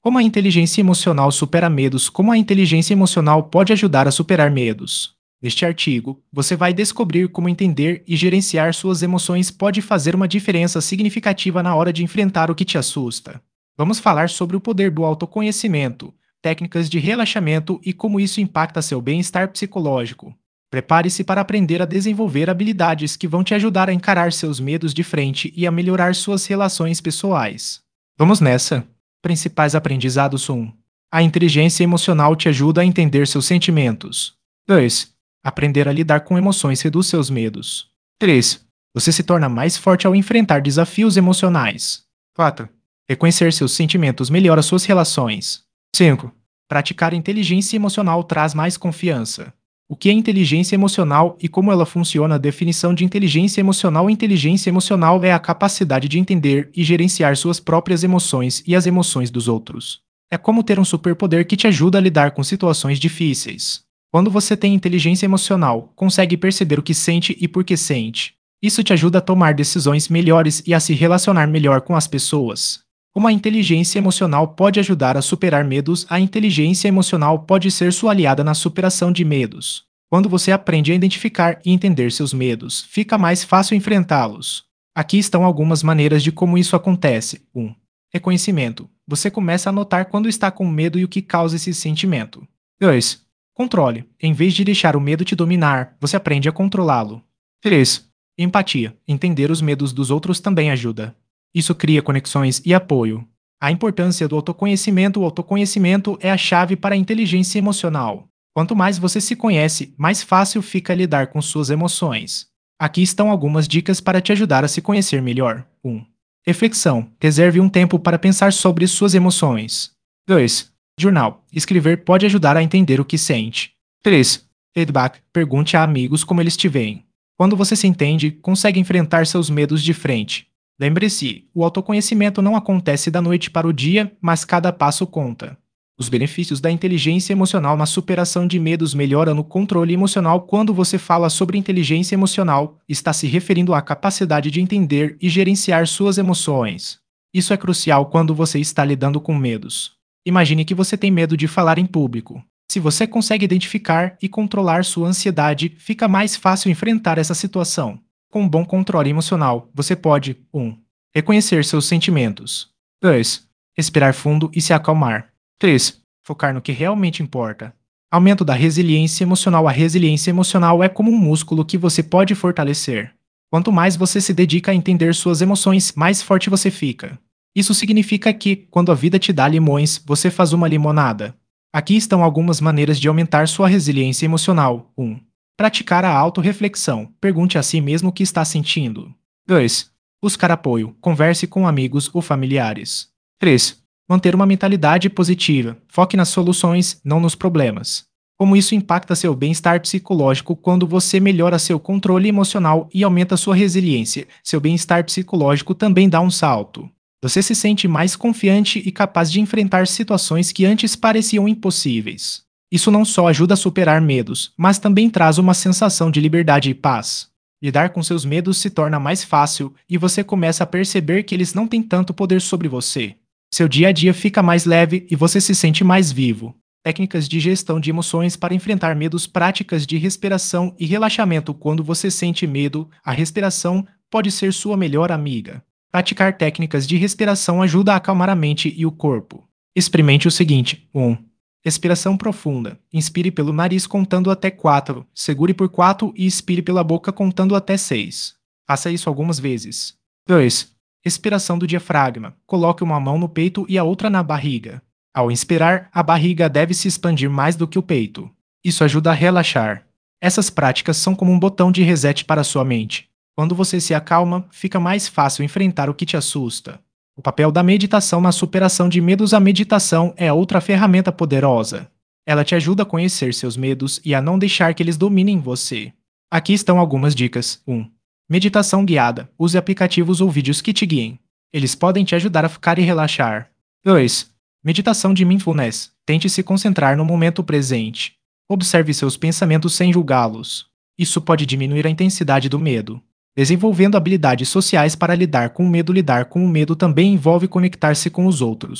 Como a inteligência emocional supera medos? Como a inteligência emocional pode ajudar a superar medos? Neste artigo, você vai descobrir como entender e gerenciar suas emoções pode fazer uma diferença significativa na hora de enfrentar o que te assusta. Vamos falar sobre o poder do autoconhecimento, técnicas de relaxamento e como isso impacta seu bem-estar psicológico. Prepare-se para aprender a desenvolver habilidades que vão te ajudar a encarar seus medos de frente e a melhorar suas relações pessoais. Vamos nessa! Principais aprendizados 1. A inteligência emocional te ajuda a entender seus sentimentos. 2. Aprender a lidar com emoções reduz seus medos. 3. Você se torna mais forte ao enfrentar desafios emocionais. 4. Reconhecer seus sentimentos melhora suas relações. 5. Praticar inteligência emocional traz mais confiança. O que é inteligência emocional e como ela funciona? A definição de inteligência emocional. Inteligência emocional é a capacidade de entender e gerenciar suas próprias emoções e as emoções dos outros. É como ter um superpoder que te ajuda a lidar com situações difíceis. Quando você tem inteligência emocional, consegue perceber o que sente e por que sente. Isso te ajuda a tomar decisões melhores e a se relacionar melhor com as pessoas. Como a inteligência emocional pode ajudar a superar medos? A inteligência emocional pode ser sua aliada na superação de medos. Quando você aprende a identificar e entender seus medos, fica mais fácil enfrentá-los. Aqui estão algumas maneiras de como isso acontece. 1. Reconhecimento. Você começa a notar quando está com medo e o que causa esse sentimento. 2. Controle. Em vez de deixar o medo te dominar, você aprende a controlá-lo. 3. Empatia. Entender os medos dos outros também ajuda. Isso cria conexões e apoio. A importância do autoconhecimento. O autoconhecimento é a chave para a inteligência emocional. Quanto mais você se conhece, mais fácil fica lidar com suas emoções. Aqui estão algumas dicas para te ajudar a se conhecer melhor. 1. Reflexão. Reserve um tempo para pensar sobre suas emoções. 2. Jornal. Escrever pode ajudar a entender o que sente. 3. Feedback. Pergunte a amigos como eles te veem. Quando você se entende, consegue enfrentar seus medos de frente. Lembre-se, o autoconhecimento não acontece da noite para o dia, mas cada passo conta. Os benefícios da inteligência emocional na superação de medos melhoram no controle emocional. Quando você fala sobre inteligência emocional, está se referindo à capacidade de entender e gerenciar suas emoções. Isso é crucial quando você está lidando com medos. Imagine que você tem medo de falar em público. Se você consegue identificar e controlar sua ansiedade, fica mais fácil enfrentar essa situação. Com um bom controle emocional, você pode 1. Reconhecer seus sentimentos. 2. Respirar fundo e se acalmar. 3. Focar no que realmente importa. Aumento da resiliência emocional. A resiliência emocional é como um músculo que você pode fortalecer. Quanto mais você se dedica a entender suas emoções, mais forte você fica. Isso significa que, quando a vida te dá limões, você faz uma limonada. Aqui estão algumas maneiras de aumentar sua resiliência emocional. 1. Praticar a autorreflexão. Pergunte a si mesmo o que está sentindo. 2. Buscar apoio. Converse com amigos ou familiares. 3. Manter uma mentalidade positiva. Foque nas soluções, não nos problemas. Como isso impacta seu bem-estar psicológico? Quando você melhora seu controle emocional e aumenta sua resiliência, seu bem-estar psicológico também dá um salto. Você se sente mais confiante e capaz de enfrentar situações que antes pareciam impossíveis. Isso não só ajuda a superar medos, mas também traz uma sensação de liberdade e paz. Lidar com seus medos se torna mais fácil e você começa a perceber que eles não têm tanto poder sobre você. Seu dia a dia fica mais leve e você se sente mais vivo. Técnicas de gestão de emoções para enfrentar medos. Práticas de respiração e relaxamento. Quando você sente medo, a respiração pode ser sua melhor amiga. Praticar técnicas de respiração ajuda a acalmar a mente e o corpo. Experimente o seguinte: 1. Respiração profunda. Inspire pelo nariz contando até 4, segure por 4 e expire pela boca contando até 6. Faça isso algumas vezes. 2. Respiração do diafragma. Coloque uma mão no peito e a outra na barriga. Ao inspirar, a barriga deve se expandir mais do que o peito. Isso ajuda a relaxar. Essas práticas são como um botão de reset para sua mente. Quando você se acalma, fica mais fácil enfrentar o que te assusta. O papel da meditação na superação de medos. A meditação é outra ferramenta poderosa. Ela te ajuda a conhecer seus medos e a não deixar que eles dominem você. Aqui estão algumas dicas. 1. Meditação guiada. Use aplicativos ou vídeos que te guiem. Eles podem te ajudar a focar e relaxar. 2. Meditação de mindfulness. Tente se concentrar no momento presente. Observe seus pensamentos sem julgá-los. Isso pode diminuir a intensidade do medo. Desenvolvendo habilidades sociais para lidar com o medo. Lidar com o medo também envolve conectar-se com os outros.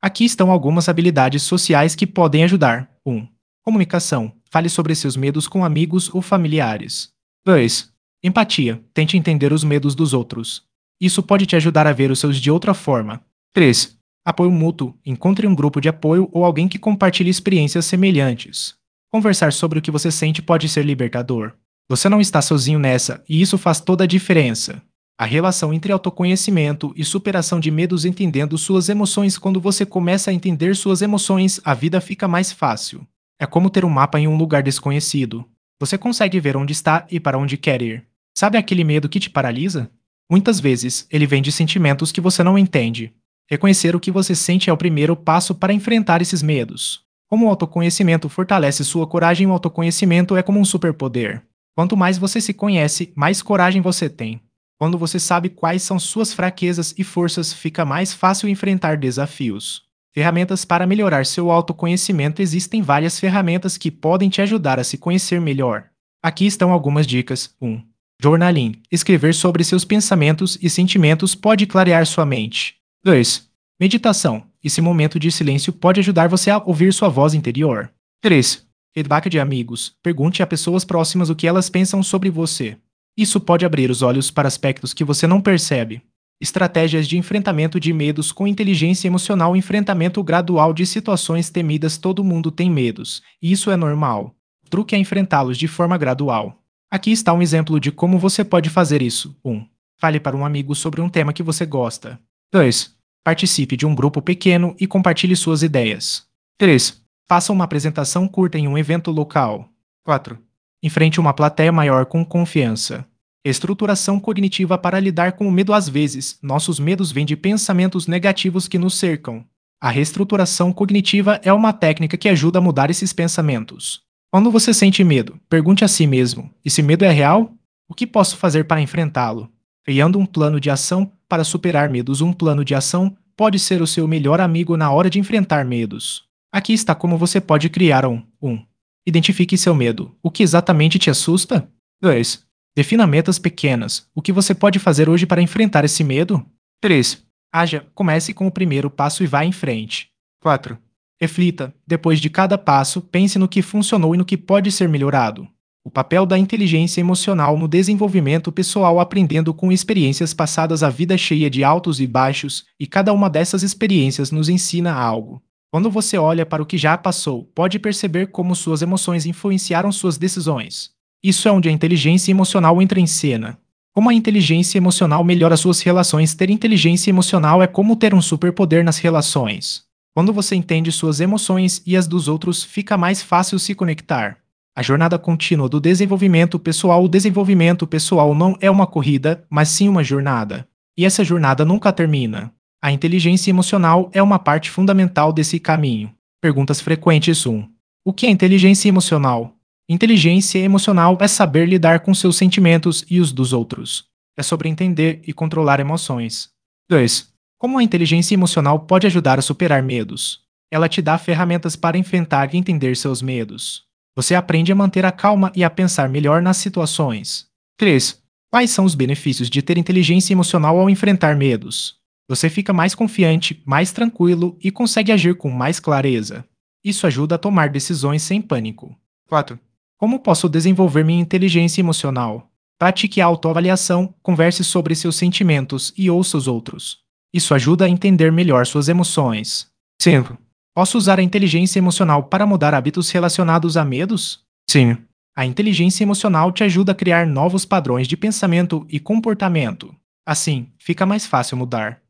Aqui estão algumas habilidades sociais que podem ajudar. 1. Comunicação. Fale sobre seus medos com amigos ou familiares. 2. Empatia. Tente entender os medos dos outros. Isso pode te ajudar a ver os seus de outra forma. 3. Apoio mútuo. Encontre um grupo de apoio ou alguém que compartilhe experiências semelhantes. Conversar sobre o que você sente pode ser libertador. Você não está sozinho nessa, e isso faz toda a diferença. A relação entre autoconhecimento e superação de medos entendendo suas emoções. Quando você começa a entender suas emoções, a vida fica mais fácil. É como ter um mapa em um lugar desconhecido. Você consegue ver onde está e para onde quer ir. Sabe aquele medo que te paralisa? Muitas vezes, ele vem de sentimentos que você não entende. Reconhecer o que você sente é o primeiro passo para enfrentar esses medos. Como o autoconhecimento fortalece sua coragem, o autoconhecimento é como um superpoder. Quanto mais você se conhece, mais coragem você tem. Quando você sabe quais são suas fraquezas e forças, fica mais fácil enfrentar desafios. Ferramentas para melhorar seu autoconhecimento. Existem várias ferramentas que podem te ajudar a se conhecer melhor. Aqui estão algumas dicas. 1. Journaling. Escrever sobre seus pensamentos e sentimentos pode clarear sua mente. 2. Meditação. Esse momento de silêncio pode ajudar você a ouvir sua voz interior. 3. Feedback de amigos. Pergunte a pessoas próximas o que elas pensam sobre você. Isso pode abrir os olhos para aspectos que você não percebe. Estratégias de enfrentamento de medos com inteligência emocional. Enfrentamento gradual de situações temidas. Todo mundo tem medos, e isso é normal. O truque é enfrentá-los de forma gradual. Aqui está um exemplo de como você pode fazer isso. 1. Fale para um amigo sobre um tema que você gosta. 2. Participe de um grupo pequeno e compartilhe suas ideias. 3. Faça uma apresentação curta em um evento local. 4. Enfrente uma plateia maior com confiança. Estruturação cognitiva para lidar com o medo. Às vezes, nossos medos vêm de pensamentos negativos que nos cercam. A reestruturação cognitiva é uma técnica que ajuda a mudar esses pensamentos. Quando você sente medo, pergunte a si mesmo: esse medo é real? O que posso fazer para enfrentá-lo? Criando um plano de ação para superar medos. Um plano de ação pode ser o seu melhor amigo na hora de enfrentar medos. Aqui está como você pode criar um. 1. Identifique seu medo. O que exatamente te assusta? 2. Defina metas pequenas. O que você pode fazer hoje para enfrentar esse medo? 3. Haja. Comece com o primeiro passo e vá em frente. 4. Reflita. Depois de cada passo, pense no que funcionou e no que pode ser melhorado. O papel da inteligência emocional no desenvolvimento pessoal. Aprendendo com experiências passadas. A vida é cheia de altos e baixos, e cada uma dessas experiências nos ensina algo. Quando você olha para o que já passou, pode perceber como suas emoções influenciaram suas decisões. Isso é onde a inteligência emocional entra em cena. Como a inteligência emocional melhora suas relações. Ter inteligência emocional é como ter um superpoder nas relações. Quando você entende suas emoções e as dos outros, fica mais fácil se conectar. A jornada contínua do desenvolvimento pessoal. O desenvolvimento pessoal não é uma corrida, mas sim uma jornada. E essa jornada nunca termina. A inteligência emocional é uma parte fundamental desse caminho. Perguntas frequentes. 1. O que é inteligência emocional? Inteligência emocional é saber lidar com seus sentimentos e os dos outros. É sobre entender e controlar emoções. 2. Como a inteligência emocional pode ajudar a superar medos? Ela te dá ferramentas para enfrentar e entender seus medos. Você aprende a manter a calma e a pensar melhor nas situações. 3. Quais são os benefícios de ter inteligência emocional ao enfrentar medos? Você fica mais confiante, mais tranquilo e consegue agir com mais clareza. Isso ajuda a tomar decisões sem pânico. 4. Como posso desenvolver minha inteligência emocional? Pratique a autoavaliação, converse sobre seus sentimentos e ouça os outros. Isso ajuda a entender melhor suas emoções. 5. Posso usar a inteligência emocional para mudar hábitos relacionados a medos? Sim. A inteligência emocional te ajuda a criar novos padrões de pensamento e comportamento. Assim, fica mais fácil mudar.